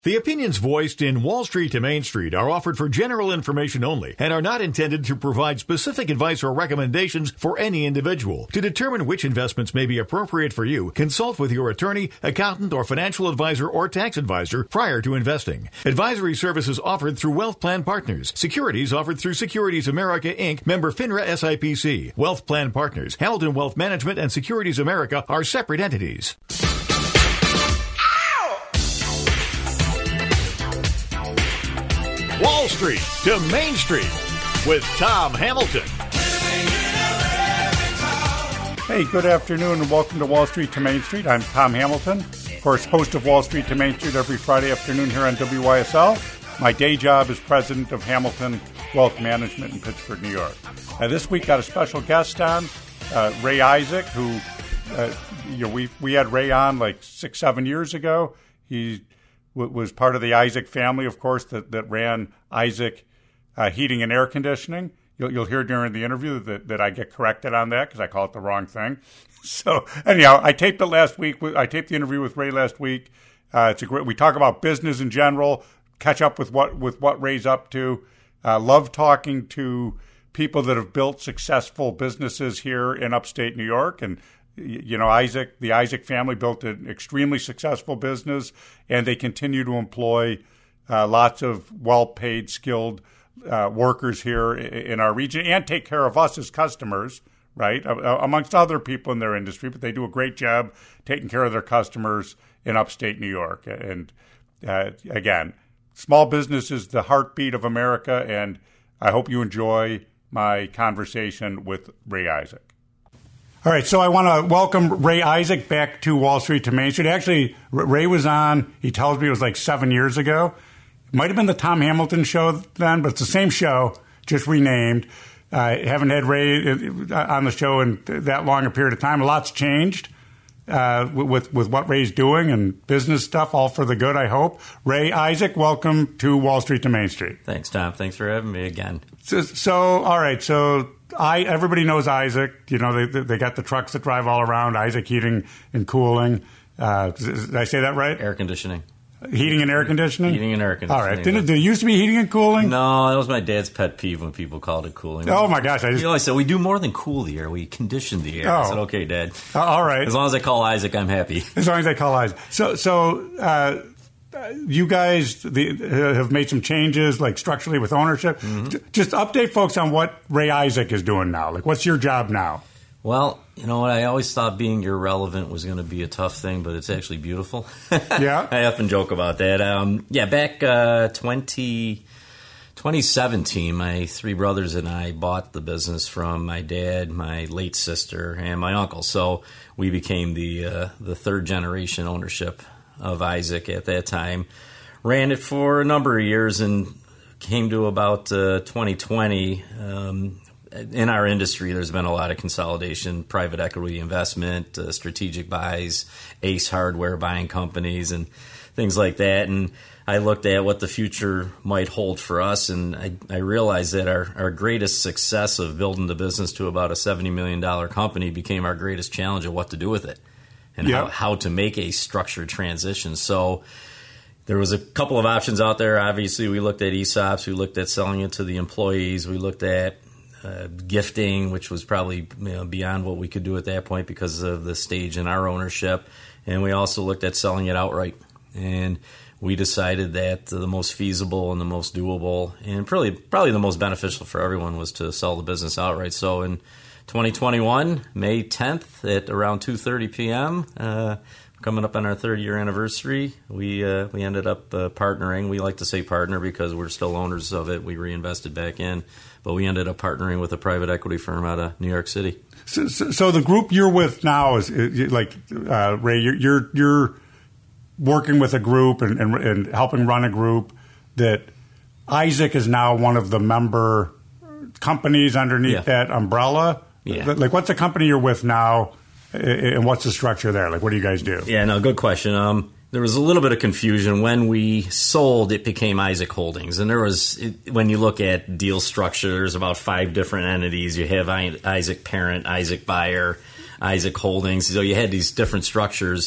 The opinions voiced in Wall Street to Main Street are offered for general information only and are not intended to provide specific advice or recommendations for any individual. To determine which investments may be appropriate for you, consult with your attorney, accountant, or financial advisor or tax advisor prior to investing. Advisory services offered through Wealth Plan Partners. Securities offered through Securities America, Inc., member FINRA SIPC. Wealth Plan Partners, Hamilton Wealth Management, and Securities America are separate entities. Wall Street to Main Street with Tom Hamilton. Hey, good afternoon and welcome to Wall Street to Main Street. I'm Tom Hamilton, of course, host of Wall Street to Main Street every Friday afternoon here on WYSL. My day job is president of Hamilton Wealth Management in Pittsburgh, New York. This week got a special guest on, Ray Isaac, who we had Ray on like 6-7 years ago. He was part of the Isaac family, of course, that ran Isaac Heating and Air Conditioning. You'll hear during the interview that I get corrected on that because I call it the wrong thing. So anyhow, I taped it last week. I taped the interview with Ray last week. It's a great. We talk about business in general, catch up with what Ray's up to. Love talking to people that have built successful businesses here in upstate New York. And the Isaac family built an extremely successful business, and they continue to employ lots of well-paid, skilled workers here in our region and take care of us as customers, right, amongst other people in their industry. But they do a great job taking care of their customers in upstate New York. And again, small business is the heartbeat of America, and I hope you enjoy my conversation with Ray Isaac. All right, so I want to welcome Ray Isaac back to Wall Street to Main Street. Actually, Ray was on, he tells me it was like 7 years ago. It might have been the Tom Hamilton show then, but it's the same show, just renamed. I haven't had Ray on the show in that long a period of time. A lot's changed with what Ray's doing and business stuff, all for the good, I hope. Ray Isaac, welcome to Wall Street to Main Street. Thanks, Tom. Thanks for having me again. So all right, so everybody knows Isaac. They got the trucks that drive all around. Isaac Heating and Cooling. Did I say that right? Air conditioning. Heating and air conditioning? Heating and air conditioning. All right. Did it used to be heating and cooling? No, that was my dad's pet peeve when people called it cooling. Oh, my gosh. He always said, we do more than cool the air. We condition the air. I said, okay, Dad. All right. As long as I call Isaac, I'm happy. As long as I call Isaac. So you guys have made some changes, like structurally with ownership. Mm-hmm. Just update folks on what Ray Isaac is doing now. Like, what's your job now? Well, you know what? I always thought being irrelevant was going to be a tough thing, but it's actually beautiful. Yeah. I often joke about that. Back 2017, my three brothers and I bought the business from my dad, my late sister, and my uncle. So we became the third generation ownership of Isaac at that time. Ran it for a number of years and came to about 2020. In our industry, there's been a lot of consolidation, private equity investment, strategic buys, Ace Hardware buying companies, and things like that. And I looked at what the future might hold for us, and I realized that our greatest success of building the business to about a $70 million company became our greatest challenge of what to do with it and how to make a structured transition. So there was a couple of options out there. Obviously, we looked at ESOPs. We looked at selling it to the employees. We looked at gifting, which was probably beyond what we could do at that point because of the stage in our ownership. And we also looked at selling it outright. And we decided that the most feasible and the most doable and probably the most beneficial for everyone was to sell the business outright. So in 2021, May 10th at around 2:30 p.m., coming up on our third-year anniversary, we ended up partnering. We like to say partner because we're still owners of it. We reinvested back in. But we ended up partnering with a private equity firm out of New York City. So the group you're with now is like Ray. You're working with a group and helping run a group that Isaac is now one of the member companies underneath that umbrella. Yeah. Like, what's the company you're with now, and what's the structure there? Like, what do you guys do? Yeah, no, good question. There was a little bit of confusion. When we sold, it became Isaac Holdings. And when you look at deal structure, there's about 5 different entities. You have Isaac Parent, Isaac Buyer, Isaac Holdings. So you had these different structures.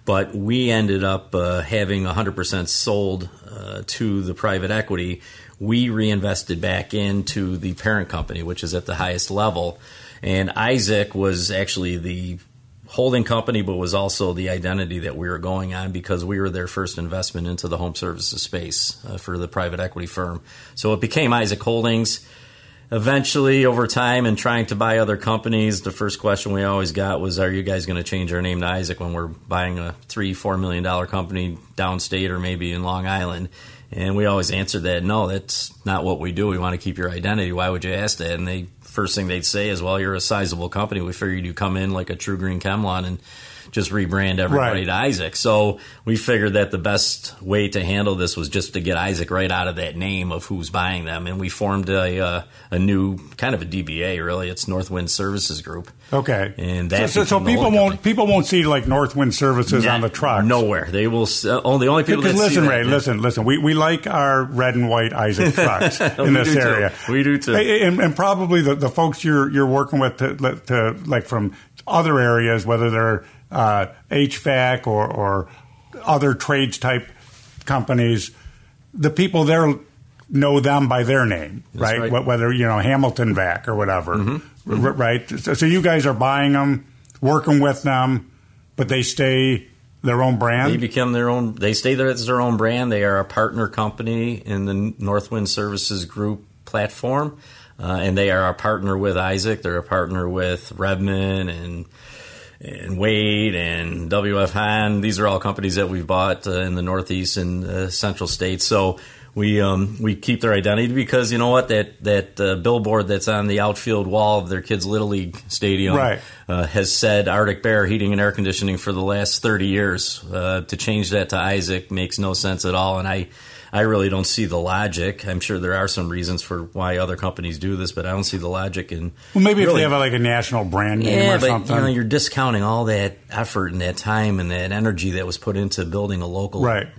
But we ended up having 100% sold to the private equity. We reinvested back into the parent company, which is at the highest level. And Isaac was actually the holding company, but was also the identity that we were going on because we were their first investment into the home services space for the private equity firm. So it became Isaac Holdings. Eventually, over time and trying to buy other companies, the first question we always got was, are you guys going to change our name to Isaac when we're buying a $3-4 million company downstate or maybe in Long Island? And we always answered that, no, that's not what we do. We want to keep your identity. Why would you ask that? And first thing they'd say is, well, you're a sizable company. We figured you'd come in like a True Green Chemlon and just rebrand everybody to Isaac. So we figured that the best way to handle this was just to get Isaac right out of that name of who's buying them. And we formed a new kind of a DBA, really. It's Northwind Services Group. Okay. And that so people won't see like Northwind Services on the truck. Nowhere. They will only people that listen, see Ray, that. listen. We like our red and white Isaac trucks in this area. We do too. And probably the folks you're working with to like from other areas, whether they're HVAC or other trades type companies, the people there know them by their name, right? Whether, Hamilton Vac or whatever, right? So you guys are buying them, working with them, but they stay their own brand? They become their own. They stay there as their own brand. They are a partner company in the Northwind Services Group platform, and they are a partner with Isaac. They're a partner with Redmond and Wade and WF Hahn. These are all companies that we've bought in the Northeast and Central states. So we keep their identity because you know what, that billboard that's on the outfield wall of their kids' Little League stadium has said Arctic Bear Heating and Air Conditioning for the last 30 years. To change that to Isaac makes no sense at all, and I really don't see the logic. I'm sure there are some reasons for why other companies do this, but I don't see the logic in. Well, maybe if they have like a national brand name or something. Yeah, but you're discounting all that effort and that time and that energy that was put into building a local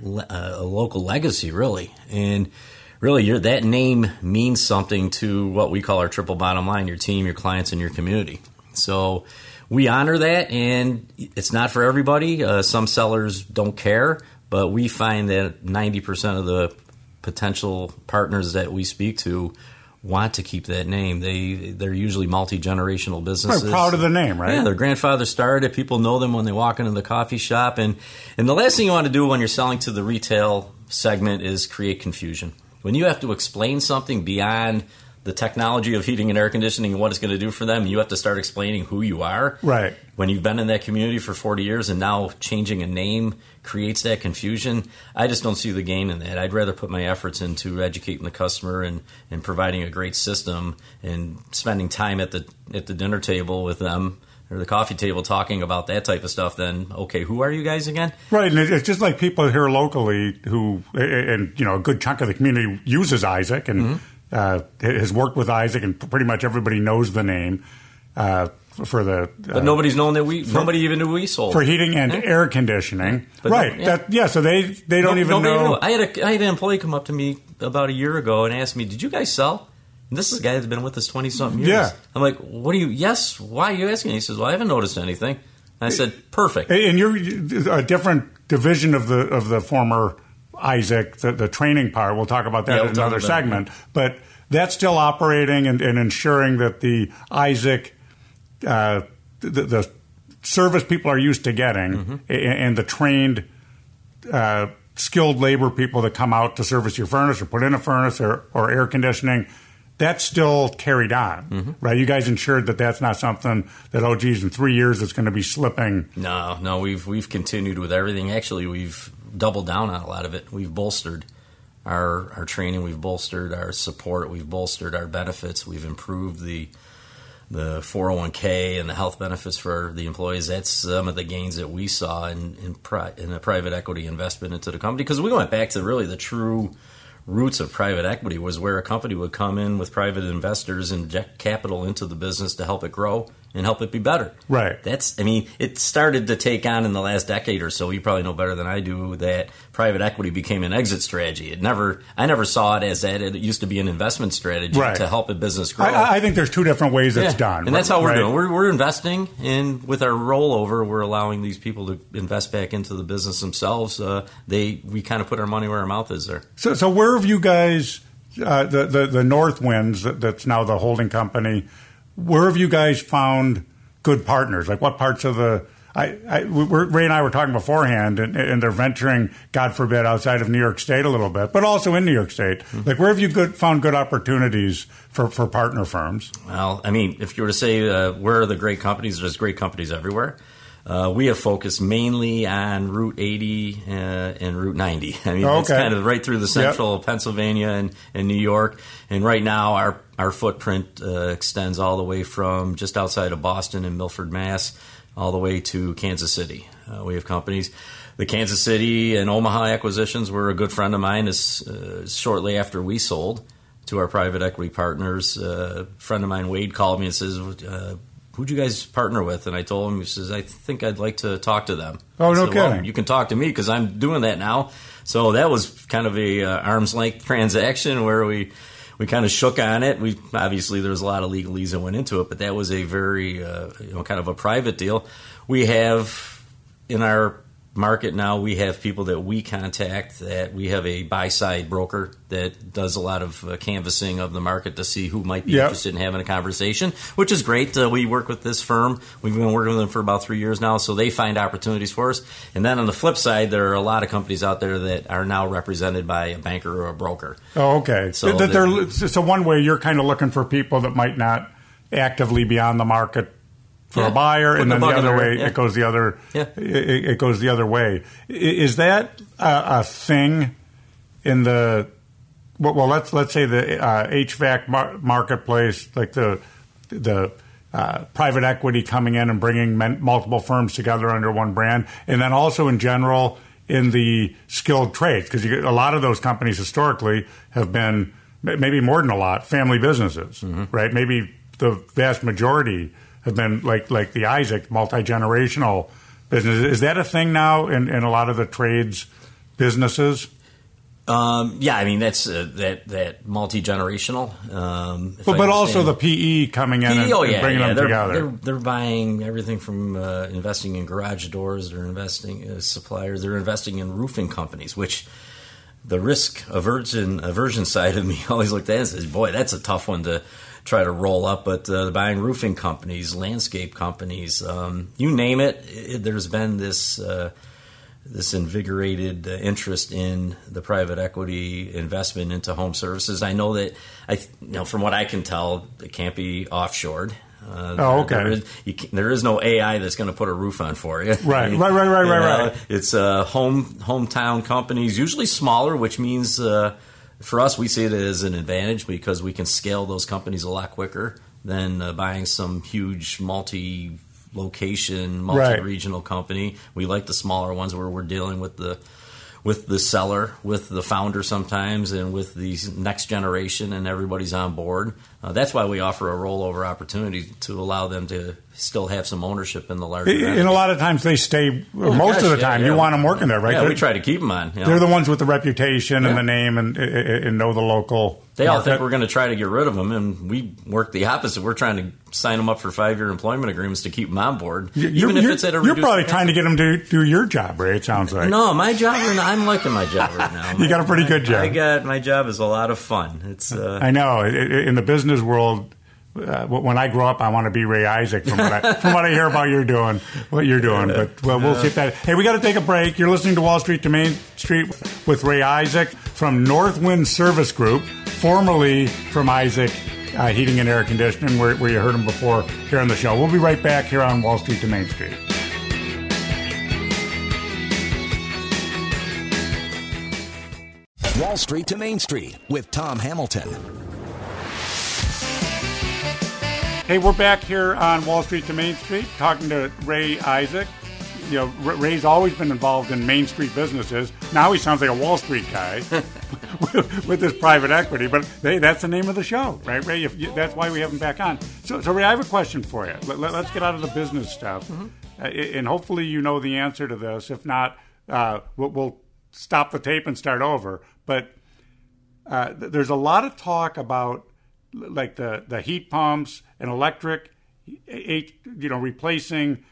legacy, really. And really, that name means something to what we call our triple bottom line: your team, your clients, and your community. So we honor that, and it's not for everybody. Some sellers don't care. But we find that 90% of the potential partners that we speak to want to keep that name. They're usually multi-generational businesses. They're proud of the name, right? Yeah, their grandfather started it. People know them when they walk into the coffee shop. And the last thing you want to do when you're selling to the retail segment is create confusion. When you have to explain something beyond the technology of heating and air conditioning and what it's going to do for them, you have to start explaining who you are. Right. When you've been in that community for 40 years and now changing a name creates that confusion, I just don't see the gain in that. I'd rather put my efforts into educating the customer and providing a great system and spending time at the dinner table with them or the coffee table talking about that type of stuff than, okay, who are you guys again? Right, and it's just like people here locally who, and a good chunk of the community uses Isaac and has worked with Isaac, and pretty much everybody knows the name for the. But nobody's known that nobody even knew we sold for heating and air conditioning. But right? So they don't even know. I had an employee come up to me about a year ago and ask me, "Did you guys sell?" And this is a guy that's been with us 20-something years. Yeah. I'm like, "What do you? Yes. Why are you asking?" He says, "Well, I haven't noticed anything." And I said, "Perfect." And you're a different division of the former Isaac, the training part. We'll talk about that in another segment. But that's still operating and ensuring that the Isaac, the service people are used to getting, and the trained, skilled labor people that come out to service your furnace or put in a furnace or air conditioning, that's still carried on, right? You guys ensured that that's not something that, oh, geez, in 3 years it's going to be slipping. No, we've continued with everything. Actually, we've doubled down on a lot of it. We've bolstered our training, we've bolstered our support, we've bolstered our benefits, we've improved the 401k and the health benefits for the employees. That's some of the gains that we saw in a private equity investment into the company, because we went back to really the true roots of private equity was where a company would come in with private investors, inject capital into the business to help it grow and help it be better. Right. It started to take on in the last decade or so. You probably know better than I do that private equity became an exit strategy. I never saw it as that. It used to be an investment strategy to help a business grow. I think there's two different ways it's done. And that's how we're doing. We're investing, and with our rollover, we're allowing these people to invest back into the business themselves. We kind of put our money where our mouth is there. So where have you guys, the Northwinds, that's now the holding company, where have you guys found good partners? Like what parts of the... Ray and I were talking beforehand, and they're venturing, God forbid, outside of New York State a little bit, but also in New York State. Mm-hmm. Like, where have you found good opportunities for partner firms? Well, if you were to say where are the great companies, there's great companies everywhere. We have focused mainly on Route 80 and Route 90. It's kind of right through the central Pennsylvania and New York. And right now, our footprint extends all the way from just outside of Boston and Milford, Mass., all the way to Kansas City. We have companies. The Kansas City and Omaha acquisitions were a good friend of mine. Shortly after we sold to our private equity partners, a friend of mine, Wade, called me and says, who'd you guys partner with? And I told him, he says, I think I'd like to talk to them. Oh, no kidding. Well, you can talk to me because I'm doing that now. So that was kind of a arm's length transaction where we kind of shook on it. Obviously, there was a lot of legalese that went into it, but that was a very kind of a private deal. We have in our market now, we have people that we contact. That we have a buy-side broker that does a lot of canvassing of the market to see who might be interested in having a conversation, which is great. We work with this firm. We've been working with them for about 3 years now, so they find opportunities for us. And then on the flip side, there are a lot of companies out there that are now represented by a banker or a broker. Oh, okay. So one way you're kind of looking for people that might not actively be on the market for a buyer, and then the other way it goes the other. Yeah. It goes the other way. Is that a thing in the? Well, let's say the HVAC marketplace, like the private equity coming in and bringing multiple firms together under one brand, and then also in general in the skilled trades, because a lot of those companies historically have been, maybe more than a lot, family businesses, right? Maybe the vast majority have been like the Isaac, multi-generational business. Is that a thing now in a lot of the trades businesses? That's that multi-generational. But also the PE coming in and bringing them together. They're buying everything from investing in garage doors. They're investing suppliers. They're investing in roofing companies, which the risk aversion side of me always looked at and says, boy, that's a tough one to try to roll up, but buying roofing companies, landscape companies, you name it, there's been this invigorated interest in the private equity investment into home services. I know that, from what I can tell, it can't be offshored. There is no AI that's going to put a roof on for you. Right. It's hometown companies, usually smaller, which means... for us, we see it as an advantage because we can scale those companies a lot quicker than buying some huge multi-location, multi-regional company. We like the smaller ones where we're dealing with the seller, with the founder sometimes, and with the next generation, and everybody's on board. That's why we offer a rollover opportunity to allow them to still have some ownership in the larger entity. And a lot of times they stay, most of the time, you want them working there, right? Yeah, we try to keep them on. They're the ones with the reputation and the name and know the local They market. all think we're going to try to get rid of them, and we work the opposite. We're trying to sign them up for 5-year employment agreements to keep them on board, even if it's at a reduced You're probably capacity. trying to get them to do your job, Ray, it sounds like. No, my job, I'm liking my job right now. You got a pretty good job. My job is a lot of fun. It's I know. In the business world, when I grow up, I want to be Ray Isaac from what I hear about what you're doing. But we'll keep that. Hey, we got to take a break. You're listening to Wall Street to Main Street with Ray Isaac from Northwind Service Group, formerly from Isaac Heating and Air Conditioning, where you heard him before here on the show. We'll be right back here on Wall Street to Main Street. Wall Street to Main Street with Tom Hamilton. Hey, we're back here on Wall Street to Main Street talking to Ray Isaac. Ray's always been involved in Main Street businesses. Now he sounds like a Wall Street guy. with this private equity. But hey, that's the name of the show, right, Ray? That's why we have him back on. So Ray, I have a question for you. Let's get out of the business stuff, and hopefully you know the answer to this. If not, we'll stop the tape and start over. But there's a lot of talk about like the heat pumps and electric, replacing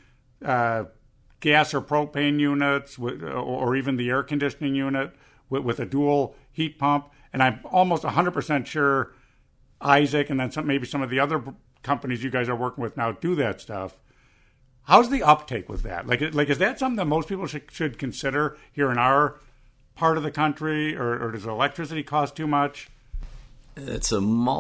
gas or propane units or even the air conditioning unit with a dual heat pump. And I'm almost 100% sure Isaac and then maybe some of the other companies you guys are working with now do that stuff. How's the uptake with that? Like is that something that most people should consider here in our part of the country, or does electricity cost too much? It's a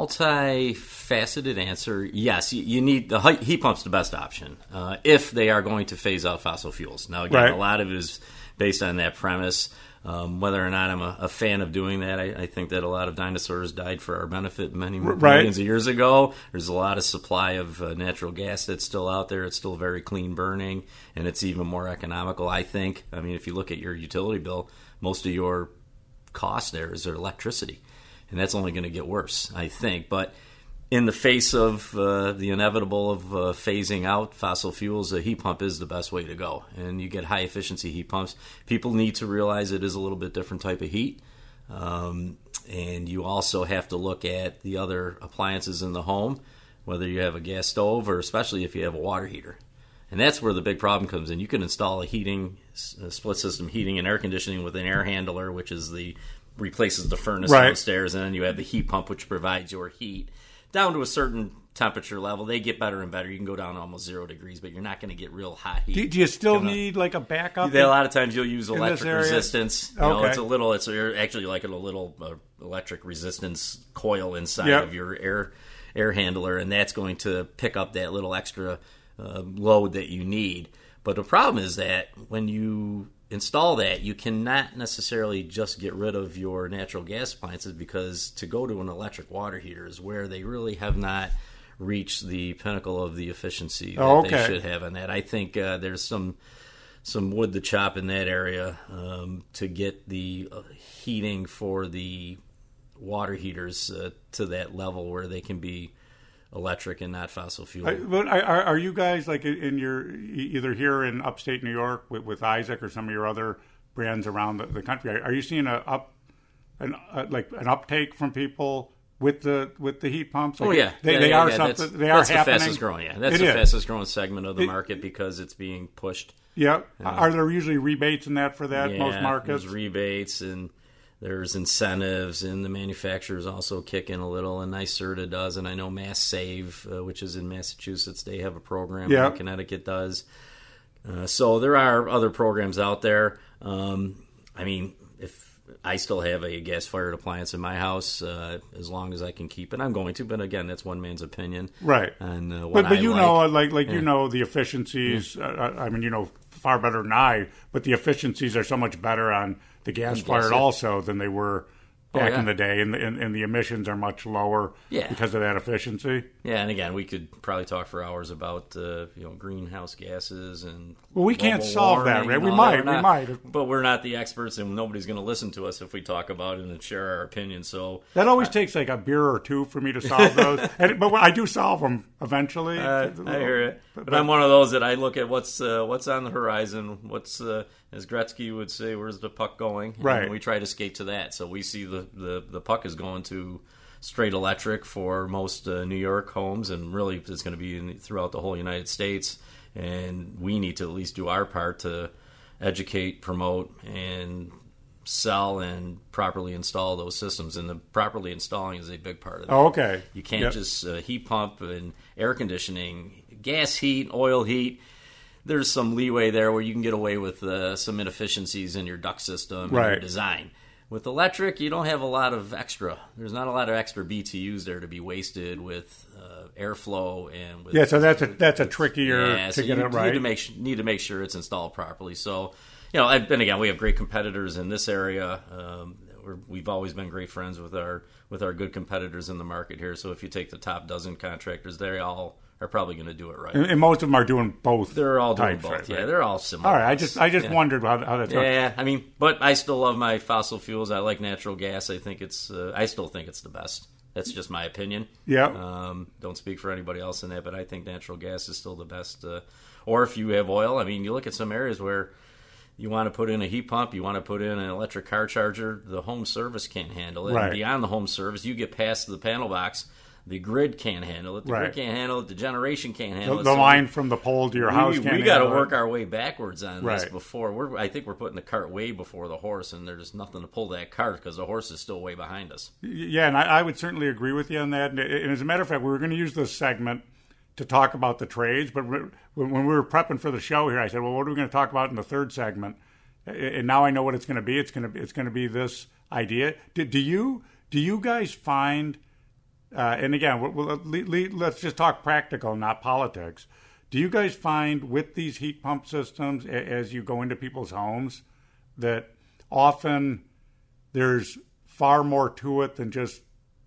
multifaceted answer. Yes, you need the heat pump's the best option if they are going to phase out fossil fuels. Now, again, right. A lot of it is based on that premise. Whether or not I'm a fan of doing that, I think that a lot of dinosaurs died for our benefit many millions of years ago. There's a lot of supply of natural gas that's still out there. It's still very clean burning, and it's even more economical, I think. I mean, if you look at your utility bill, most of your cost there is their electricity. And that's only going to get worse, I think. But in the face of the inevitable of phasing out fossil fuels, a heat pump is the best way to go. And you get high-efficiency heat pumps. People need to realize it is a little bit different type of heat. And you also have to look at the other appliances in the home, whether you have a gas stove or especially if you have a water heater. And that's where the big problem comes in. You can install a split-system heating and air conditioning with an air handler, which is replaces the furnace downstairs, and then you have the heat pump, which provides your heat down to a certain temperature level. They get better and better. You can go down to almost 0 degrees, but you're not going to get real hot heat. Do you still need like a backup? A lot of times you'll use electric resistance. Okay. It's actually like a little electric resistance coil inside of your air handler, and that's going to pick up that little extra load that you need. But the problem is that when you install that, you cannot necessarily just get rid of your natural gas appliances, because to go to an electric water heater is where they really have not reached the pinnacle of the efficiency that they should have on that. I think there's some wood to chop in that area to get the heating for the water heaters to that level where they can be electric and not fossil fuel. But are you guys like in your either here in upstate New York with Isaac or some of your other brands around the country? Are you seeing an uptake from people with the heat pumps? Like they are something. That's the fastest growing. Yeah, that's the fastest growing segment of the market because it's being pushed. Yeah. Are there usually rebates in that for that most markets? There's rebates and there's incentives, and the manufacturers also kick in a little, and NYSERDA does, and I know Mass Save, which is in Massachusetts, they have a program, and Connecticut does. So there are other programs out there. I mean, if I still have a gas-fired appliance in my house, as long as I can keep it, I'm going to, but again, that's one man's opinion. Right. And but you know, you know the efficiencies, I mean, you know far better than I, but the efficiencies are so much better on the gas-fired also than they were back in the day, and the emissions are much lower because of that efficiency. Yeah, and again, we could probably talk for hours about greenhouse gases and we can't solve that, right? We might, but we're not the experts, and nobody's going to listen to us if we talk about it and share our opinion. So that always takes like a beer or two for me to solve those, but I do solve them eventually. I hear it, but I'm one of those that I look at what's on the horizon, what's as Gretzky would say, where's the puck going? Right. And we try to skate to that. So we see the puck is going to straight electric for most New York homes, and really it's going to be throughout the whole United States. And we need to at least do our part to educate, promote, and sell and properly install those systems. And the properly installing is a big part of that. Oh, okay. You can't just heat pump and air conditioning, gas heat, oil heat. There's some leeway there where you can get away with some inefficiencies in your duct system and your design. With electric, you don't have a lot of extra. There's not a lot of extra BTUs there to be wasted with airflow and with so that's a trickier to get it right. You need to make sure it's installed properly. So, and again, we have great competitors in this area. We've always been great friends with our good competitors in the market here. So if you take the top dozen contractors, they all are probably going to do it right. And most of them are doing both. They're all doing types, both. right? Yeah, they're all similar. All right, I just wondered how that's going. Yeah, I mean, but I still love my fossil fuels. I like natural gas. I still think it's the best. That's just my opinion. Yeah. Don't speak for anybody else in that, but I think natural gas is still the best. Or if you have oil, I mean, you look at some areas where you want to put in a heat pump, you want to put in an electric car charger, the home service can't handle it. Right. And beyond the home service, you get past the panel box, the grid can't handle it. The grid can't handle it. The generation can't handle it. The line from the pole to your house can't handle it. We got to work our way backwards on this Right. before. I think we're putting the cart way before the horse, and there's nothing to pull that cart because the horse is still way behind us. Yeah, and I would certainly agree with you on that. And as a matter of fact, we were going to use this segment to talk about the trades, but when we were prepping for the show here, I said, well, what are we going to talk about in the third segment? And now I know what it's going to be. It's going to be this idea. Do you guys find? And again, let's just talk practical, not politics. Do you guys find with these heat pump systems, as you go into people's homes, that often there's far more to it than just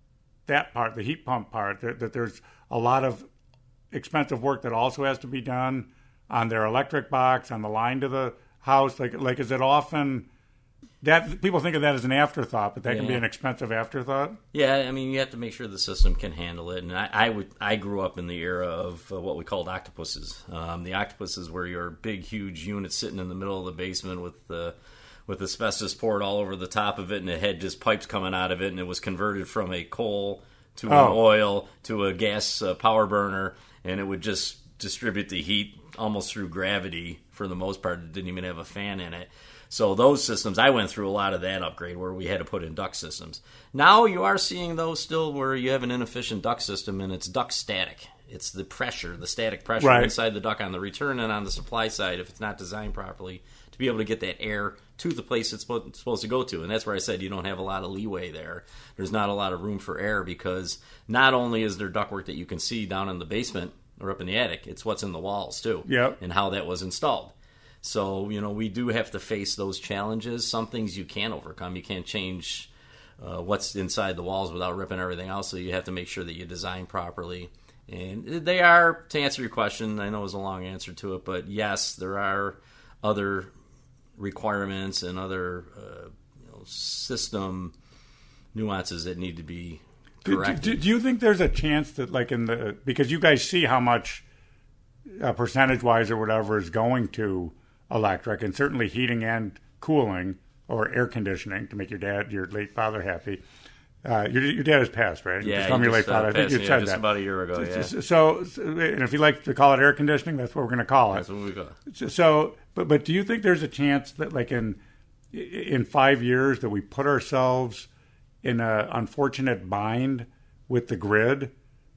that part, the heat pump part? That there's a lot of expensive work that also has to be done on their electric box, on the line to the house? Like is it often that people think of that as an afterthought, but that can be an expensive afterthought? Yeah, I mean, you have to make sure the system can handle it. And I grew up in the era of what we called octopuses. The octopuses were your big, huge units sitting in the middle of the basement with asbestos poured all over the top of it, and it had just pipes coming out of it, and it was converted from a coal to an oil to a gas power burner, and it would just distribute the heat almost through gravity for the most part. It didn't even have a fan in it. So those systems, I went through a lot of that upgrade where we had to put in duct systems. Now you are seeing those still where you have an inefficient duct system and it's duct static. It's the pressure, the static pressure inside the duct on the return and on the supply side, if it's not designed properly, to be able to get that air to the place it's supposed to go to. And that's where I said you don't have a lot of leeway there. There's not a lot of room for error because not only is there ductwork that you can see down in the basement or up in the attic, it's what's in the walls too, and how that was installed. So, we do have to face those challenges. Some things you can overcome. You can't change what's inside the walls without ripping everything out, so you have to make sure that you design properly. And they are, to answer your question, I know it was a long answer to it, but yes, there are other requirements and other system nuances that need to be corrected. Do you think there's a chance that, because you guys see how much percentage-wise or whatever is going to electric, and certainly heating and cooling or air conditioning to make your late father happy. Your dad has passed, right? Yeah, your late father. I think you said that about a year ago. Yeah. So, and if you like to call it air conditioning, that's what we're going to call it. That's what we call it. So, but do you think there's a chance that, in 5 years, that we put ourselves in an unfortunate bind with the grid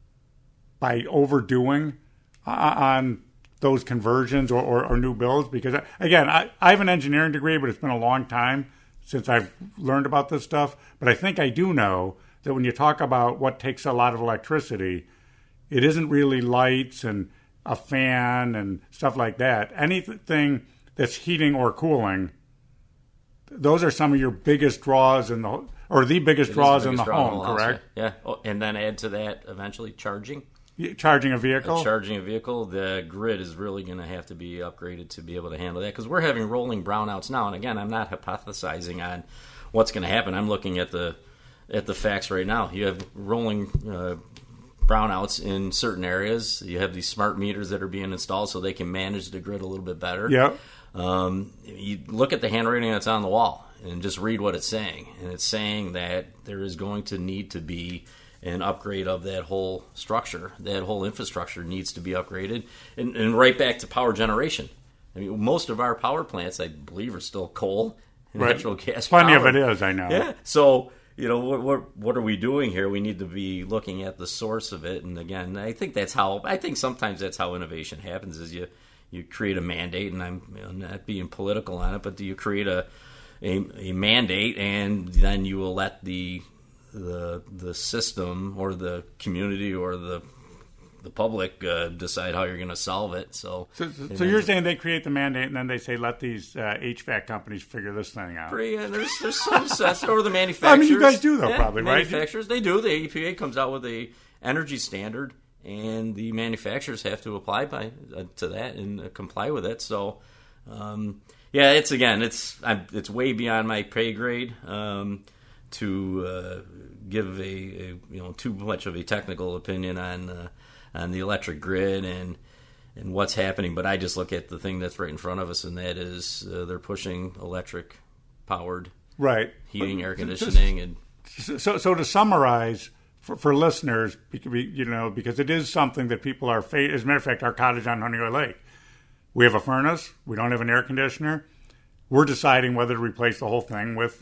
by overdoing on those conversions or new builds? Because, again, I have an engineering degree, but it's been a long time since I've learned about this stuff. But I think I do know that when you talk about what takes a lot of electricity, it isn't really lights and a fan and stuff like that. Anything that's heating or cooling, those are some of your biggest draws the biggest draws in the home, correct? Yeah. Oh, and then add to that eventually charging. Charging a vehicle? The grid is really going to have to be upgraded to be able to handle that because we're having rolling brownouts now. And again, I'm not hypothesizing on what's going to happen. I'm looking at the facts right now. You have rolling brownouts in certain areas. You have these smart meters that are being installed so they can manage the grid a little bit better. Yep. You look at the handwriting that's on the wall and just read what it's saying. And it's saying that there is going to need to be an upgrade of that whole structure. That whole infrastructure needs to be upgraded. And right back to power generation. I mean, most of our power plants, I believe, are still coal and natural gas Plenty power. of it is, I know. Yeah. So, what are we doing here? We need to be looking at the source of it. And again, I think sometimes that's how innovation happens is you create a mandate, and I'm not being political on it, but do you create a mandate and then you will let the system or the community or the public decide how you're going to solve it. So you're saying they create the mandate and then they say let these HVAC companies figure this thing out. There's some sense, or the manufacturers. I mean, you guys do though, probably, right? Manufacturers, they do. The EPA comes out with a energy standard, and the manufacturers have to apply to that and comply with it. So, it's way beyond my pay grade to give a too much of a technical opinion on the electric grid and what's happening. But I just look at the thing that's right in front of us, and that is they're pushing electric powered heating, air conditioning, and so to summarize. For listeners, because it is something that people are facing. As a matter of fact, our cottage on Honeoye Lake, we have a furnace. We don't have an air conditioner. We're deciding whether to replace the whole thing with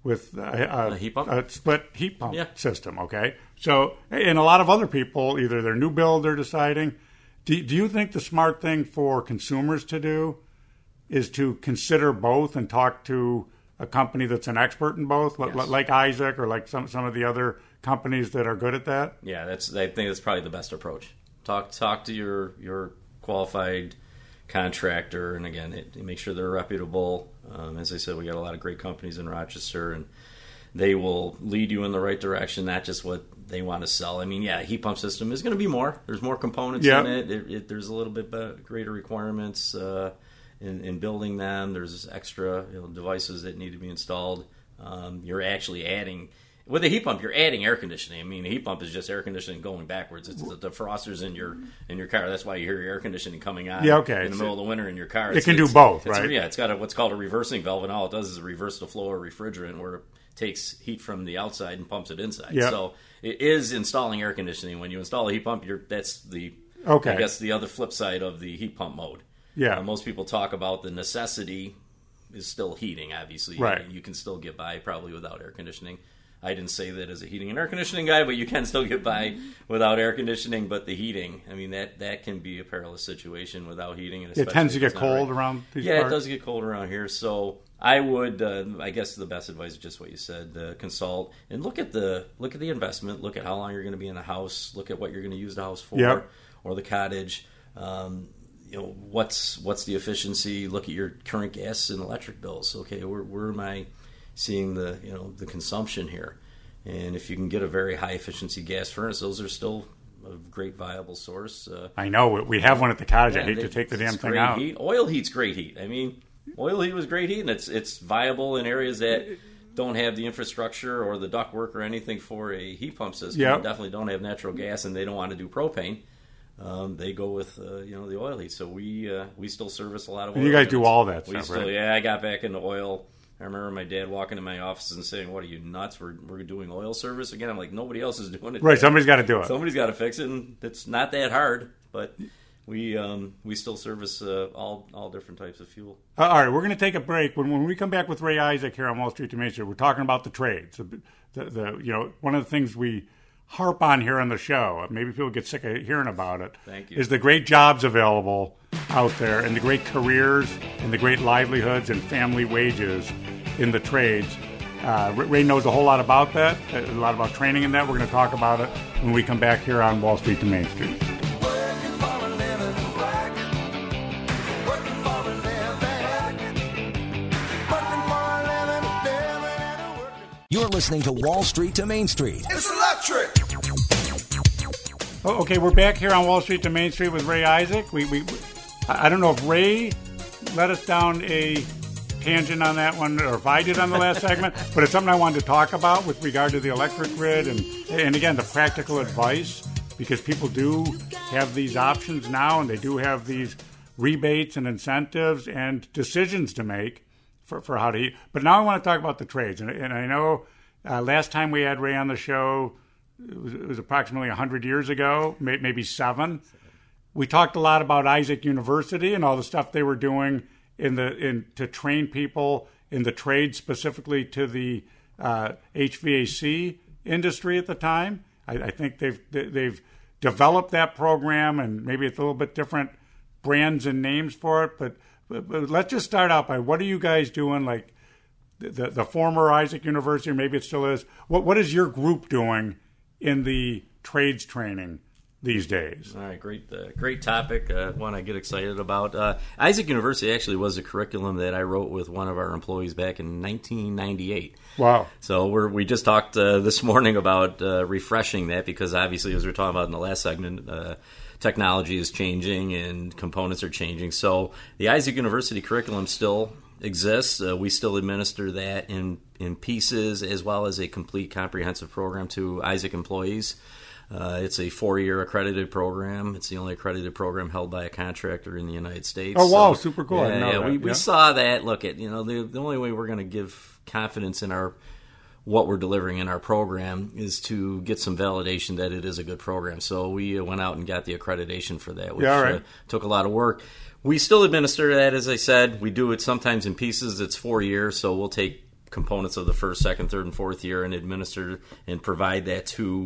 a heat pump? A split heat pump system. Okay, so and a lot of other people, either their new build, they're deciding. Do you think the smart thing for consumers to do is to consider both and talk to a company that's an expert in both, like Isaac or like some of the other companies that are good at that? Yeah, I think that's probably the best approach. Talk to your qualified contractor, and again, make sure they're reputable. As I said, we got a lot of great companies in Rochester, and they will lead you in the right direction, not just what they want to sell. I mean, a heat pump system is going to be more. There's more components in it. There's a little bit greater requirements in building them. There's extra devices that need to be installed. You're actually adding. With a heat pump, you're adding air conditioning. I mean, a heat pump is just air conditioning going backwards. It's the defrosters in your car. That's why you hear your air conditioning coming on in the middle of the winter in your car. It can do both, right? It's got what's called a reversing valve, and all it does is reverse the flow of refrigerant where it takes heat from the outside and pumps it inside. Yep. So it is installing air conditioning. When you install a heat pump, that's the other flip side of the heat pump mode. Yeah. Most people talk about the necessity is still heating, obviously. Right. You can still get by probably without air conditioning. I didn't say that as a heating and air conditioning guy, but you can still get by without air conditioning. But the heating, I mean, that can be a perilous situation without heating. And it tends to get cold around these parts? Yeah, it does get cold around here. So I would, I guess the best advice is just what you said, consult and look at the investment, look at how long you're going to be in the house, look at what you're going to use the house for or the cottage. What's the efficiency? Look at your current gas and electric bills. Okay, where am I seeing the consumption here? And if you can get a very high efficiency gas furnace, those are still a great viable source. I know we have one at the cottage. I hate to take the damn thing out. Heat. Oil heat's great heat. I mean, oil heat was great heat, and it's viable in areas that don't have the infrastructure or the ductwork or anything for a heat pump system. Yep. They definitely don't have natural gas, and they don't want to do propane. They go with the oil heat. So we still service a lot of oil. And you guys do all that stuff, right? Yeah, I got back into oil. I remember my dad walking in my office and saying, "What are you, nuts? We're doing oil service again?" I'm like, nobody else is doing it. Right, somebody's got to do it. Somebody's got to fix it, and it's not that hard. But we still service all different types of fuel. All right, we're going to take a break. When we come back with Ray Isaac here on Wall Street to Main Street, we're talking about the trades. One of the things we harp on here on the show, maybe people get sick of hearing about it, is the great jobs available out there and the great careers and the great livelihoods and family wages in the trades. Ray knows a whole lot about that, a lot about training in that. We're going to talk about it when we come back here on Wall Street to Main Street. You're listening to Wall Street to Main Street. It's electric! Okay, we're back here on Wall Street to Main Street with Ray Isaac. I don't know if Ray led us down a tangent on that one or if I did on the last segment, but it's something I wanted to talk about with regard to the electric grid and again, the practical advice, because people do have these options now and they do have these rebates and incentives and decisions to make for how to heat. But now I want to talk about the trades. And I know last time we had Ray on the show, it was approximately 100 years ago, maybe 7. We talked a lot about Isaac University and all the stuff they were doing to train people in the trade, specifically to the HVAC industry at the time. I think they've developed that program, and maybe it's a little bit different brands and names for it. But let's just start out by, what are you guys doing? Like the former Isaac University, or maybe it still is. What is your group doing in the trades training these days? All right, great topic. One I get excited about. Isaac University actually was a curriculum that I wrote with one of our employees back in 1998. Wow. So we just talked this morning about refreshing that, because obviously, as we were talking about in the last segment, technology is changing and components are changing. So the Isaac University curriculum still exists. We still administer that in pieces, as well as a complete comprehensive program to Isaac employees. It's a 4-year accredited program. It's the only accredited program held by a contractor in the United States. Oh, wow, super cool. We saw that. Look, the only way we're going to give confidence in what we're delivering in our program is to get some validation that it is a good program. So we went out and got the accreditation for that, which took a lot of work. We still administer that, as I said. We do it sometimes in pieces. It's 4 years, so we'll take components of the first, second, third, and fourth year and administer and provide that to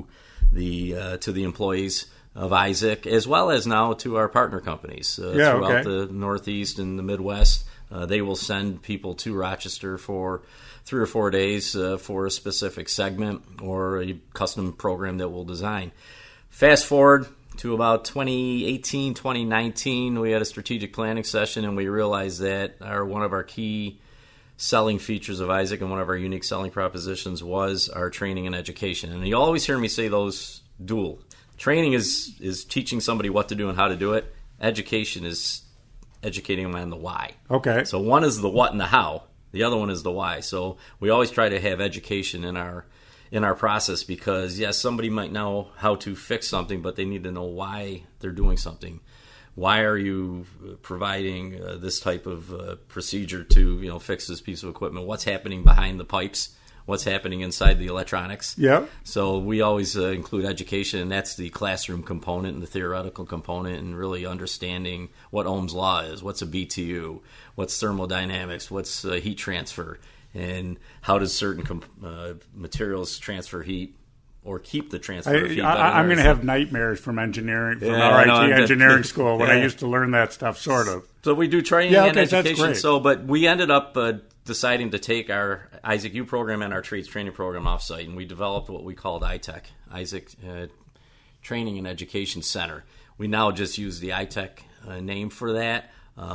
the employees of Isaac, as well as now to our partner companies throughout the Northeast and the Midwest. They will send people to Rochester for 3 or 4 days for a specific segment or a custom program that we'll design. Fast forward to about 2018, 2019, we had a strategic planning session, and we realized that one of our key selling features of Isaac and one of our unique selling propositions was our training and education. And you always hear me say those dual. Training is teaching somebody what to do and how to do it. Education is educating them on the why. Okay. So one is the what and the how. The other one is the why. So we always try to have education in our process, because, yes, somebody might know how to fix something, but they need to know why they're doing something. Why are you providing this type of procedure to fix this piece of equipment? What's happening behind the pipes? What's happening inside the electronics? Yeah. So we always include education, and that's the classroom component and the theoretical component, and really understanding what Ohm's law is, what's a BTU, what's thermodynamics, what's heat transfer, and how does certain materials transfer heat or keep the transfer of heat. I'm going to have nightmares from engineering, from RIT engineering school when I used to learn that stuff, sort of. So we do training and education. That's great. But we ended up deciding to take our Isaac U program and our trades training program offsite, and we developed what we called ITEC, Isaac Training and Education Center. We now just use the ITEC name for that.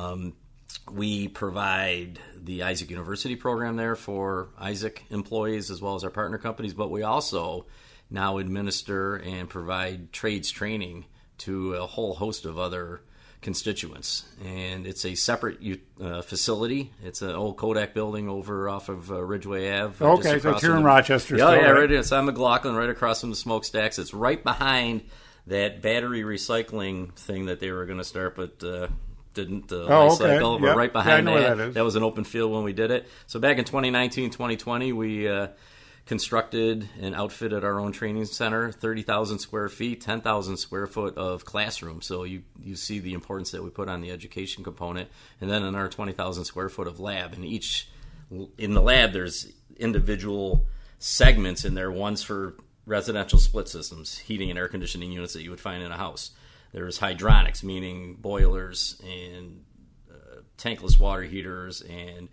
We provide the Isaac University program there for Isaac employees as well as our partner companies, but we also now administer and provide trades training to a whole host of other constituents. And it's a separate facility. It's an old Kodak building over off of Ridgeway Ave. Okay, so it's here in Rochester. Right. It's on McLaughlin, right across from the smokestacks. It's right behind that battery recycling thing that they were going to start, but didn't recycle. We're right behind that. That was an open field when we did it. So back in 2019, 2020, we constructed and outfitted our own training center, 30,000 square feet, 10,000 square foot of classroom. So you see the importance that we put on the education component. And then another 20,000 square foot of lab. And in the lab, there's individual segments in there. One's for residential split systems, heating and air conditioning units that you would find in a house. There's hydronics, meaning boilers and tankless water heaters and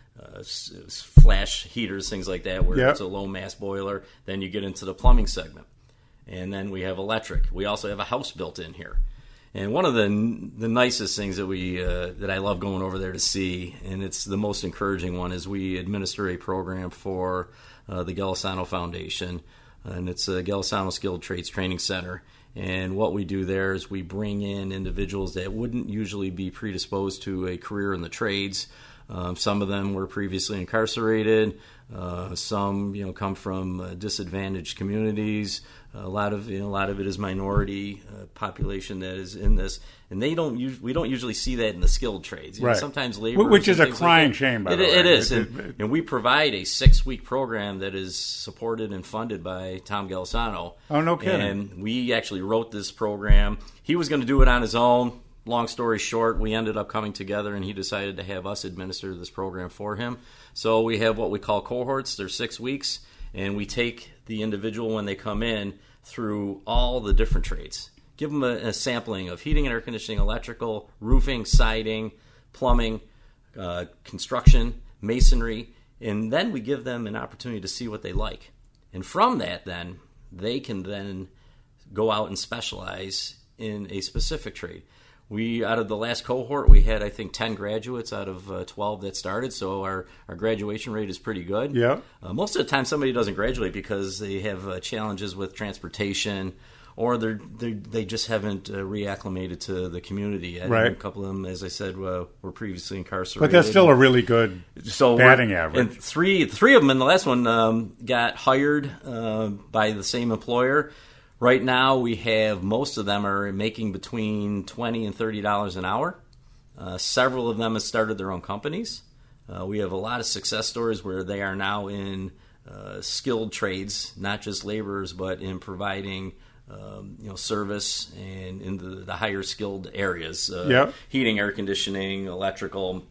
flash heaters, things like that, where it's a low mass boiler. Then you get into the plumbing segment, and then we have electric. We also have a house built in here. And one of the nicest things that that I love going over there to see, and it's the most encouraging one, is we administer a program for the Gelisano Foundation, and it's a Gelisano Skilled Trades Training Center. And what we do there is we bring in individuals that wouldn't usually be predisposed to a career in the trades. Some of them were previously incarcerated. Some, come from disadvantaged communities. A lot of it is minority population that is in this, and we don't usually see that in the skilled trades. Right. Sometimes labor, which is a crying shame. By the way, it is, and we provide a 6-week program that is supported and funded by Tom Gelisano. Oh, no kidding! And we actually wrote this program. He was going to do it on his own. Long story short, we ended up coming together, and he decided to have us administer this program for him. So we have what we call cohorts. They're 6 weeks, and we take the individual when they come in through all the different trades. Give them a sampling of heating and air conditioning, electrical, roofing, siding, plumbing, construction, masonry, and then we give them an opportunity to see what they like. And from that, then, they can then go out and specialize in a specific trade. Out of the last cohort, we had, I think, 10 graduates out of 12 that started, so our graduation rate is pretty good. Yeah. Most of the time, somebody doesn't graduate because they have challenges with transportation, or they just haven't reacclimated to the community yet. Right. And a couple of them, as I said, were previously incarcerated. But that's still a really good batting average. And three of them in the last one got hired by the same employer. Right now, we have most of them are making between $20 and $30 an hour. Several of them have started their own companies. We have a lot of success stories where they are now in skilled trades, not just laborers, but in providing service and in the higher skilled areas. Heating, air conditioning, electrical,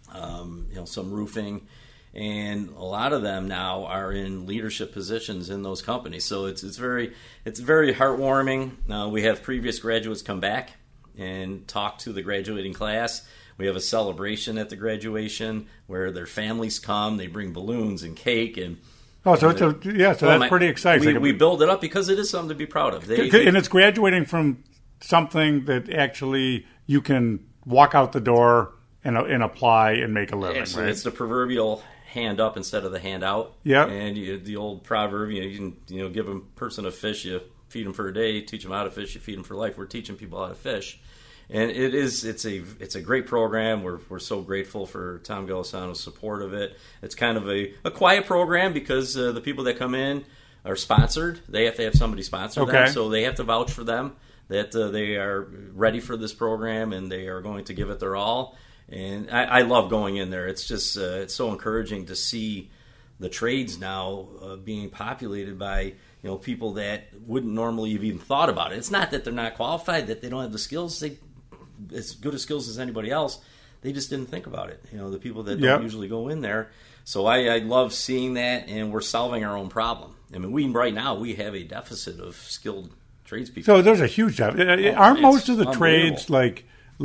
some roofing. And a lot of them now are in leadership positions in those companies. So it's very heartwarming. We have previous graduates come back and talk to the graduating class. We have a celebration at the graduation where their families come. They bring balloons and cake and. So that's pretty exciting. We build it up because it is something to be proud of. And it's graduating from something that actually you can walk out the door and apply and make a living. Right? It's the proverbial hand up instead of the hand out. Yeah. And the old proverb, you can give a person a fish, you feed them for a day, teach them how to fish, you feed them for life. We're teaching people how to fish. And it's a great program. We're so grateful for Tom Golisano's support of it. It's kind of a quiet program because the people that come in are sponsored. They have to have somebody sponsor them, so they have to vouch for them that they are ready for this program and they are going to give it their all. And I love going in there. It's just it's so encouraging to see the trades now being populated by people that wouldn't normally have even thought about it. It's not that they're not qualified, that they don't have the skills. They as good as skills as anybody else. They just didn't think about it. The people that don't usually go in there. So I love seeing that, and we're solving our own problem. I mean, right now we have a deficit of skilled tradespeople. So there's a huge deficit. Aren't most of the trades like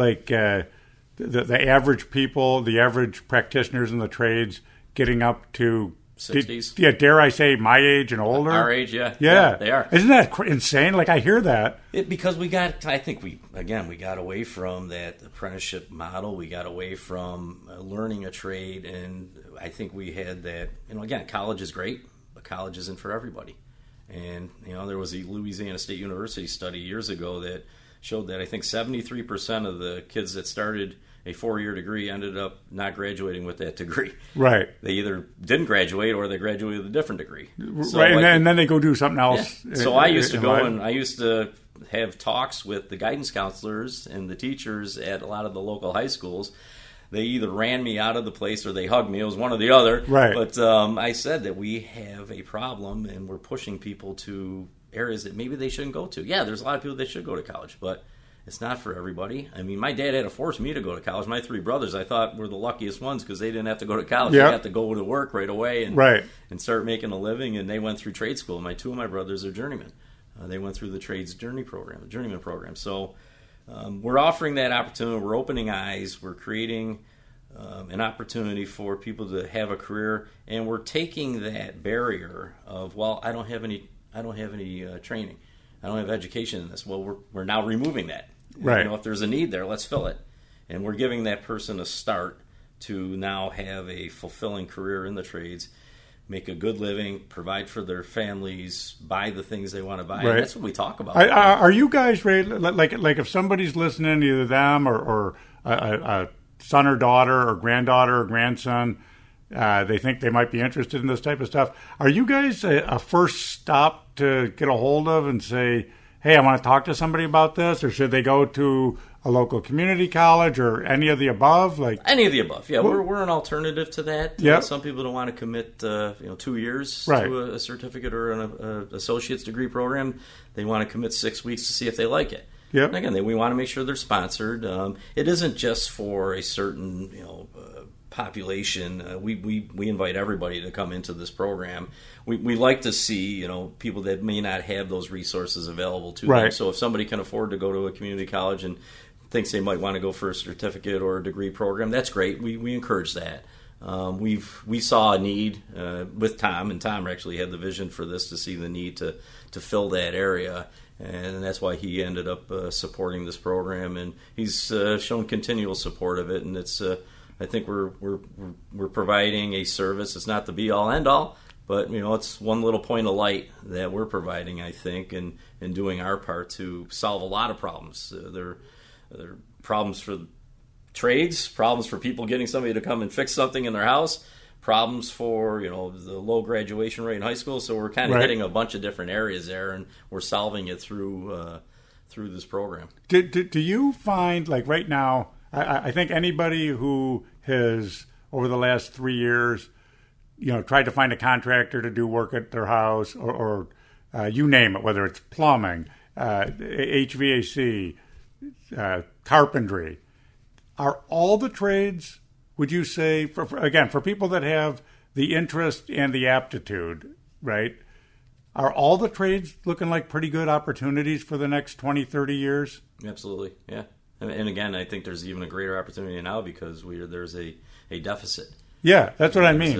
the average people, the average practitioners in the trades getting up to 60s? Dare I say my age and older? Our age, yeah, they are. Isn't that insane? Like, I hear that. Because we got away from that apprenticeship model. We got away from learning a trade, and I think we had that. Again, college is great, but college isn't for everybody. And there was a Louisiana State University study years ago that showed that I think 73% of the kids that started a 4-year degree ended up not graduating with that degree. Right. They either didn't graduate or they graduated with a different degree. So right, and then they go do something else. Yeah. So I used to go and I used to have talks with the guidance counselors and the teachers at a lot of the local high schools. They either ran me out of the place or they hugged me. It was one or the other. Right. But I said that we have a problem and we're pushing people to areas that maybe they shouldn't go to. Yeah, there's a lot of people that should go to college, but it's not for everybody. I mean, my dad had to force me to go to college. My 3 brothers, I thought, were the luckiest ones because they didn't have to go to college. They had to go to work right away and start making a living, and they went through trade school. 2 of my brothers are journeymen. They went through the trades journeyman program. So we're offering that opportunity. We're opening eyes. We're creating an opportunity for people to have a career, and we're taking that barrier of, well, I don't have any training. I don't have education in this. Well, we're now removing that. Right. If there's a need there, let's fill it. And we're giving that person a start to now have a fulfilling career in the trades, make a good living, provide for their families, buy the things they want to buy. Right. And that's what we talk about. Are you guys ready? Like if somebody's listening, either them or a son or daughter or granddaughter or grandson, they think they might be interested in this type of stuff. Are you guys a first stop to get a hold of and say, hey, I want to talk to somebody about this? Or should they go to a local community college or any of the above? Any of the above, yeah. We're an alternative to that. Yep. Some people don't want to commit 2 years to a certificate or an associate's degree program. They want to commit 6 weeks to see if they like it. Yep. And again, we want to make sure they're sponsored. It isn't just for a certain population. We invite everybody to come into this program. We like to see people that may not have those resources available to them. So if somebody can afford to go to a community college and thinks they might want to go for a certificate or a degree program, that's great. We encourage that. We saw a need with Tom, and Tom actually had the vision for this to see the need to fill that area, and that's why he ended up supporting this program, and he's shown continual support of it. And it's I think we're providing a service. It's not the be all end all, but it's one little point of light that we're providing, I think, and doing our part to solve a lot of problems. There are problems for trades, problems for people getting somebody to come and fix something in their house, problems for the low graduation rate in high school. So we're kind of hitting a bunch of different areas there, and we're solving it through this program. Do you find, like right now, I think anybody who has over the last 3 years, tried to find a contractor to do work at their house, or you name it, whether it's plumbing, HVAC, carpentry, are all the trades, would you say, for people that have the interest and the aptitude, right, are all the trades looking like pretty good opportunities for the next 20, 30 years? Absolutely, yeah. And again, I think there's even a greater opportunity now because there's a deficit. Yeah, that's what I mean.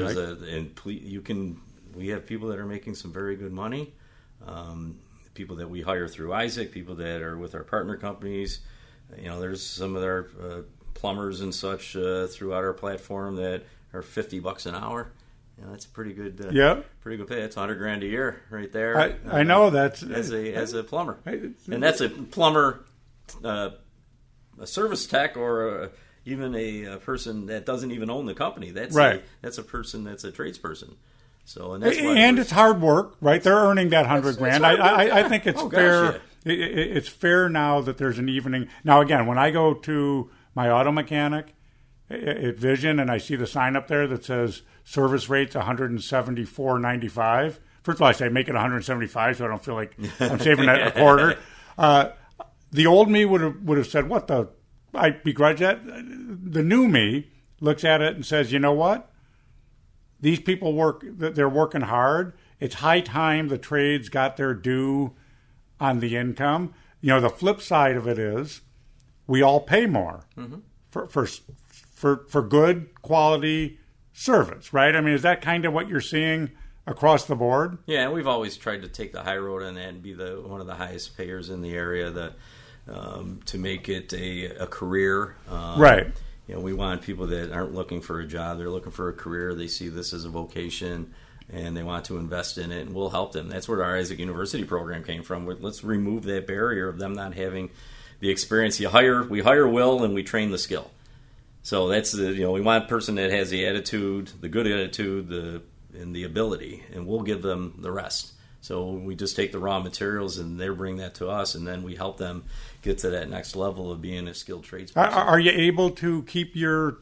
We have people that are making some very good money, people that we hire through Isaac, people that are with our partner companies. There's some of our plumbers and such throughout our platform that are $50 an hour. That's a pretty good pretty good pay. That's $100,000 a year right there. I know that's as a plumber, and that's a plumber, a service tech, or even a person that doesn't even own the company. That's a person that's a tradesperson. So and that's why it's hard work, right? They're earning that $100,000. I think it's fair. Gosh, yeah. It's fair now that there's an evening. Now again, when I go to my auto mechanic at Vision and I see the sign up there that says service rates $174.95. First of all, I say make it $175 so I don't feel like I'm saving a quarter. The old me would have said, "What the?" I begrudge that. The new me looks at it and says, "You know what? These people they're working hard. It's high time the trades got their due on the income." The flip side of it is we all pay more for good quality service, right? I mean, is that kind of what you're seeing across the board? Yeah, and we've always tried to take the high road on that and be one of the highest payers in the area to make it a career. Right. We want people that aren't looking for a job. They're looking for a career. They see this as a vocation, and they want to invest in it, and we'll help them. That's where our Isaac University program came from. Let's remove that barrier of them not having the experience. We hire Will, and we train the skill. So that's we want a person that has the attitude, the good attitude, and the ability, and we'll give them the rest. So we just take the raw materials, and they bring that to us, and then we help them get to that next level of being a skilled tradesperson. Are you able to keep your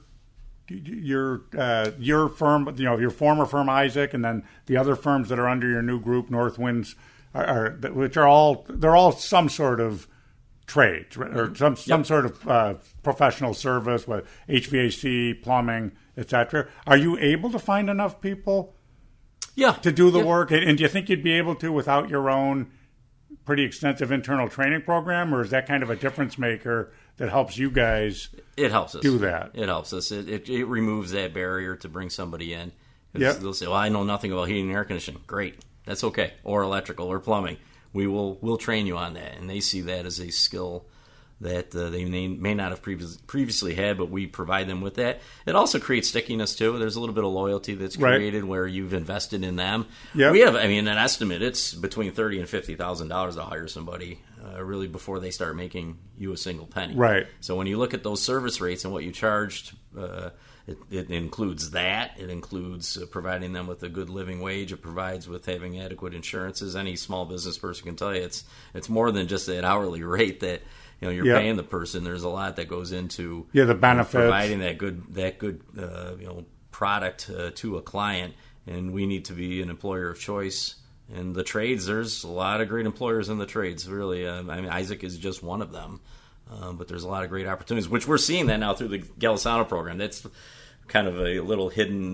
firm, your former firm Isaac, and then the other firms that are under your new group, Northwinds, they're all some sort of trades, right? Or some sort of professional service with HVAC, plumbing, etc. Are you able to find enough people? To do the work? And do you think you'd be able to without your own pretty extensive internal training program, or is that kind of a difference maker that helps you guys It helps us. do that? It helps us. It removes that barrier to bring somebody in. Yep. They'll say, well, I know nothing about heating and air conditioning. Great. That's okay. Or electrical or plumbing. We'll train you on that. And they see that as a skill that they may not have previously had, but we provide them with that. It also creates stickiness, too. There's a little bit of loyalty that's created where you've invested in them. Yep. We have, an estimate, it's between $30,000 and $50,000 to hire somebody, really, before they start making you a single penny. Right. So when you look at those service rates and what you charged, it includes that. It includes providing them with a good living wage. It provides with having adequate insurances. Any small business person can tell you it's more than just that hourly rate that you're paying the person. There's a lot that goes into the benefits, providing that good product to a client. And we need to be an employer of choice. And the trades, there's a lot of great employers in the trades. Really, Isaac is just one of them. But there's a lot of great opportunities, which we're seeing that now through the Galisano program. That's kind of a little hidden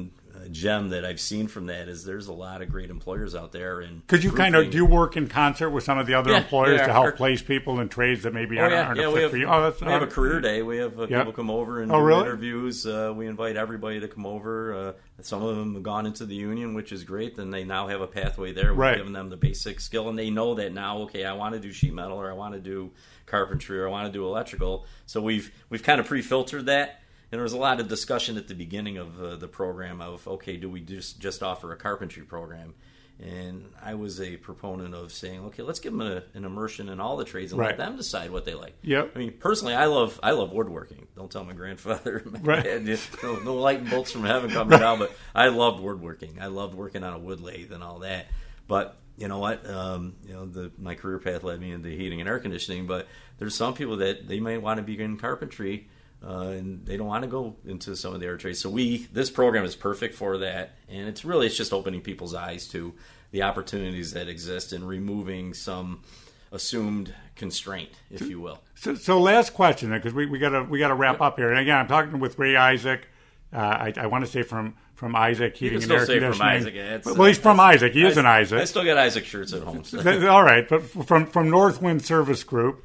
gem that I've seen from that is there's a lot of great employers out there. Because you do you work in concert with some of the other employers to help place people in trades that maybe aren't a fit for you? We have a career day. We have people come over and do interviews. We invite everybody to come over. Some of them have gone into the union, which is great. Then they now have a pathway there. We're giving them the basic skill, and they know that now, okay, I want to do sheet metal, or I want to do carpentry, or I want to do electrical. So we've kind of pre-filtered that. And there was a lot of discussion at the beginning of the program of, okay, do we just offer a carpentry program? And I was a proponent of saying, okay, let's give them an immersion in all the trades and let them decide what they like. Yep. I mean, personally, I love woodworking. Don't tell my grandfather. No lightning bolts from heaven coming down, but I loved woodworking. I loved working on a wood lathe and all that. But you know what? My career path led me into heating and air conditioning, but there's some people that they might want to be in carpentry, and they don't want to go into some of the air trades. So this program is perfect for that, and it's just opening people's eyes to the opportunities that exist and removing some assumed constraint, if you will. So last question, because we gotta wrap up here. And again, I'm talking with Ray Isaac. I want to say from Isaac Heating and Air Conditioning. From Isaac. Well, he's from Isaac. He is an Isaac. I still got Isaac shirts at home. So. All right, but from Northwind Service Group.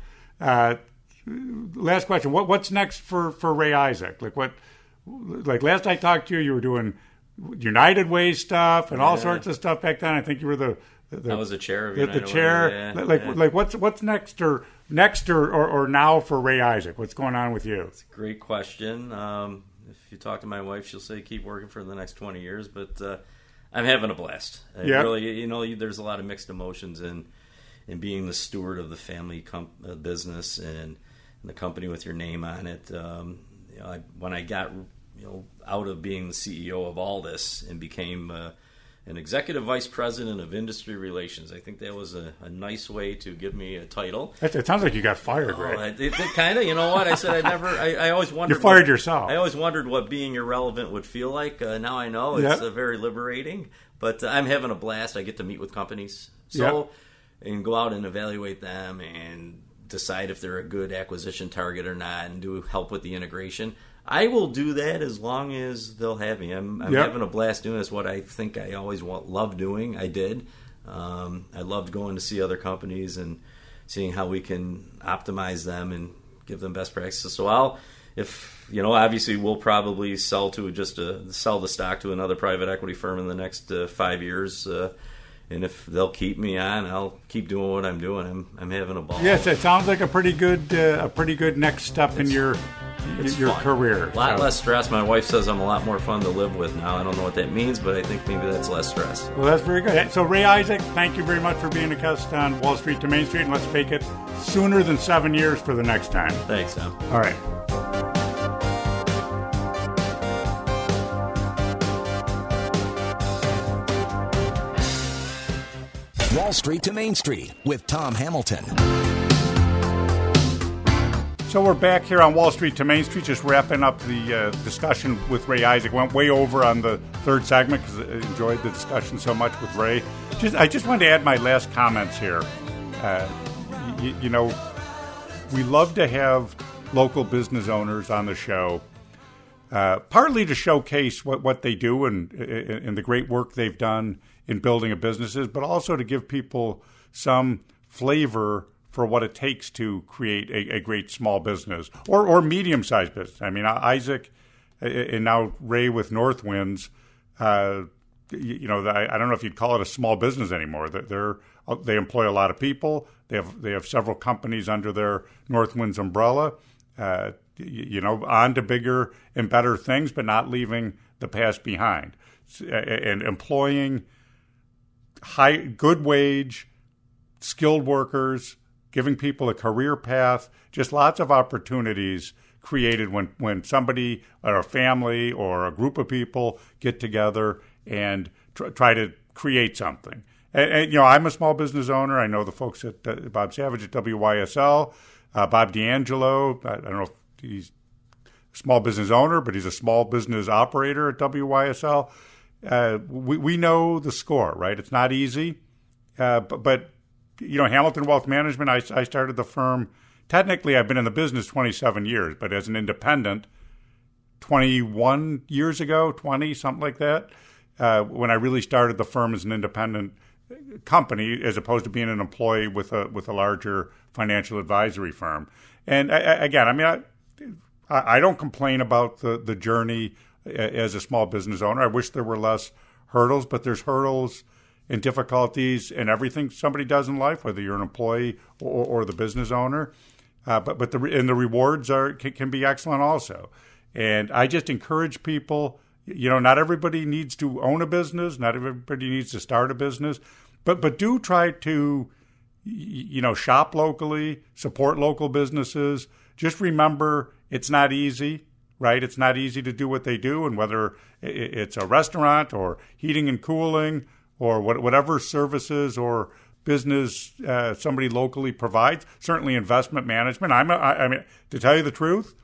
Last question: what's next for Ray Isaac? Like last I talked to you, you were doing United Way stuff and all sorts of stuff back then. I think you were I was the chair of United Way. The chair. Like what's next or now for Ray Isaac? What's going on with you? It's a great question. If you talk to my wife, she'll say keep working for the next 20 years. But I'm having a blast. Really, there's a lot of mixed emotions in being the steward of the family business and the company with your name on it. When I got out of being the CEO of all this and became an executive vice president of industry relations, I think that was a nice way to give me a title. It sounds like you got fired, right? It kind of. You know what? I said I always wondered. You fired yourself. I always wondered what being irrelevant would feel like. Now I know it's very liberating. But I'm having a blast. I get to meet with companies. And go out and evaluate them and decide if they're a good acquisition target or not, and help with the integration. I will do that as long as they'll have me. I'm having a blast doing this. What I think I always loved doing, I did. I loved going to see other companies and seeing how we can optimize them and give them best practices. So obviously we'll probably sell the stock to another private equity firm in the next 5 years. And if they'll keep me on, I'll keep doing what I'm doing. I'm having a ball. Yes, it sounds like a pretty good next step in your career. A lot less stress. My wife says I'm a lot more fun to live with now. I don't know what that means, but I think maybe that's less stress. Well, that's very good. So, Ray Isaac, thank you very much for being a guest on Wall Street to Main Street, and let's make it sooner than 7 years for the next time. Thanks, Tom. All right. Wall Street to Main Street with Tom Hamilton. So we're back here on Wall Street to Main Street, just wrapping up the discussion with Ray Isaac. Went way over on the third segment because I enjoyed the discussion so much with Ray. I just wanted to add my last comments here. We love to have local business owners on the show, partly to showcase what they do and the great work they've done in building a businesses, but also to give people some flavor for what it takes to create a great small business or medium-sized business. I mean, Isaac and now Ray with Northwinds, I don't know if you'd call it a small business anymore. They employ a lot of people. They have several companies under their Northwinds umbrella. On to bigger and better things, but not leaving the past behind, and employing good wage, skilled workers, giving people a career path, just lots of opportunities created when somebody or a family or a group of people get together and try to create something. And I'm a small business owner. I know the folks at Bob Savage at WYSL, Bob D'Angelo. I don't know if he's a small business owner, but he's a small business operator at WYSL. We know the score, right? It's not easy, but Hamilton Wealth Management, I started the firm. Technically, I've been in the business 27 years, but as an independent, 21 years ago, 20, something like that. when I really started the firm as an independent company as opposed to being an employee with a larger financial advisory firm. And I don't complain about the journey as a small business owner. I wish there were less hurdles, but there's hurdles and difficulties in everything somebody does in life, whether you're an employee or the business owner. But the rewards can be excellent also. And I just encourage people, not everybody needs to own a business, not everybody needs to start a business, but do try to, shop locally, support local businesses. Just remember, it's not easy, right? It's not easy to do what they do, and whether it's a restaurant or heating and cooling or whatever services or business somebody locally provides, certainly investment management. I mean, to tell you the truth,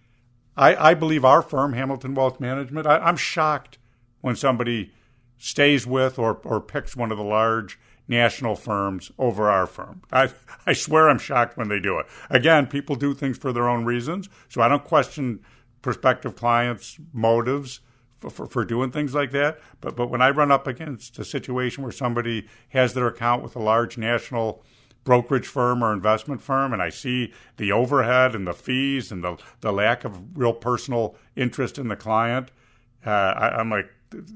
I believe our firm, Hamilton Wealth Management, I'm shocked when somebody stays with or picks one of the large national firms over our firm. I swear I'm shocked when they do it. Again, people do things for their own reasons, so I don't question prospective clients' motives for doing things like that. But when I run up against a situation where somebody has their account with a large national brokerage firm or investment firm, and I see the overhead and the fees and the lack of real personal interest in the client, I'm like,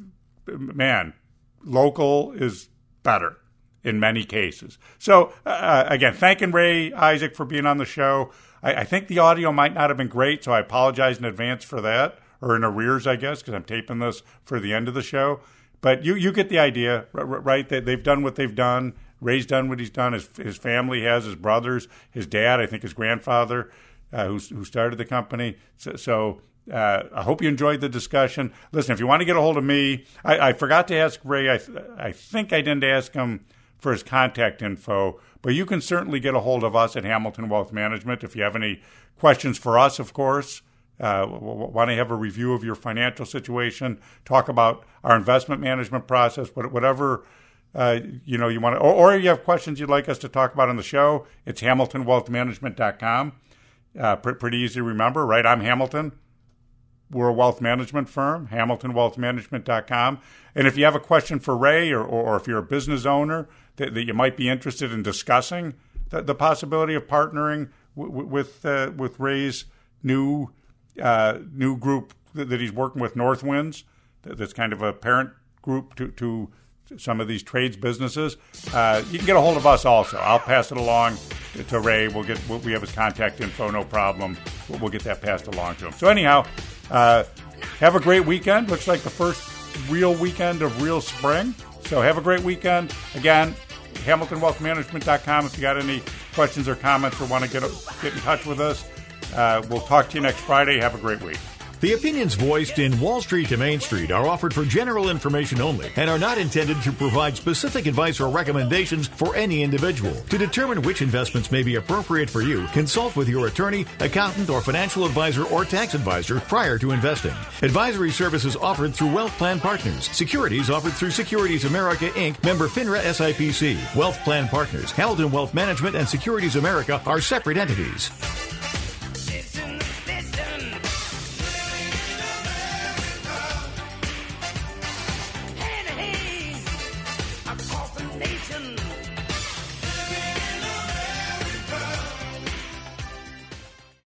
man, local is better in many cases. So, again, thanking Ray Isaac for being on the show. I think the audio might not have been great, so I apologize in advance for that, or in arrears, I guess, because I'm taping this for the end of the show. But you get the idea, right? They've done what they've done. Ray's done what he's done. His family has, his brothers, his dad, I think his grandfather, who started the company. So I hope you enjoyed the discussion. Listen, if you want to get a hold of me, I forgot to ask Ray. I think I didn't ask him for his contact info, but you can certainly get a hold of us at Hamilton Wealth Management if you have any questions for us, of course. Want to have a review of your financial situation, talk about our investment management process, whatever you want to, or you have questions you'd like us to talk about on the show, it's HamiltonWealthManagement.com. Pretty easy to remember, right? I'm Hamilton. We're a wealth management firm, HamiltonWealthManagement.com. And if you have a question for Ray, or if you're a business owner that you might be interested in discussing the possibility of partnering with Ray's new group that he's working with, Northwinds, that's kind of a parent group to some of these trades businesses, you can get a hold of us also. I'll pass it along to Ray. We have his contact info, no problem. We'll get that passed along to him. So anyhow, have a great weekend. Looks like the first real weekend of real spring. So have a great weekend. Again, HamiltonWealthManagement.com if you got any questions or comments or want to get in touch with us. We'll talk to you next Friday. Have a great week. The opinions voiced in Wall Street to Main Street are offered for general information only and are not intended to provide specific advice or recommendations for any individual. To determine which investments may be appropriate for you, consult with your attorney, accountant, or financial advisor or tax advisor prior to investing. Advisory services offered through Wealth Plan Partners. Securities offered through Securities America, Inc., member FINRA SIPC. Wealth Plan Partners, Hamilton Wealth Management, and Securities America are separate entities.